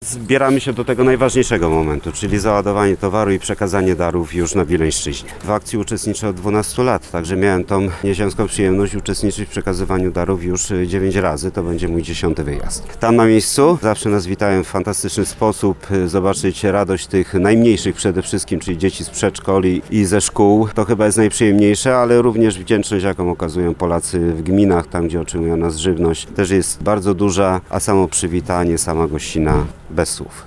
zbieramy się do tego najważniejszego momentu, czyli załadowanie towaru i przekazanie darów już na Wileńszczyźnie. W akcji uczestniczę od 12 lat, także miałem tą nieziemską przyjemność uczestniczyć w przekazywaniu darów już 9 razy. To będzie mój 10. wyjazd. Tam na miejscu zawsze nas witają w fantastyczny sposób. Zobaczyć radość tych najmniejszych przede wszystkim, czyli dzieci z przedszkoli i ze szkół. To chyba jest najprzyjemniejsze, ale również wdzięczność, jaką okazują Polacy w gminach, tam gdzie otrzymują nas żywność, też jest bardzo duża, a samo przywitanie, sama gościna bez słów.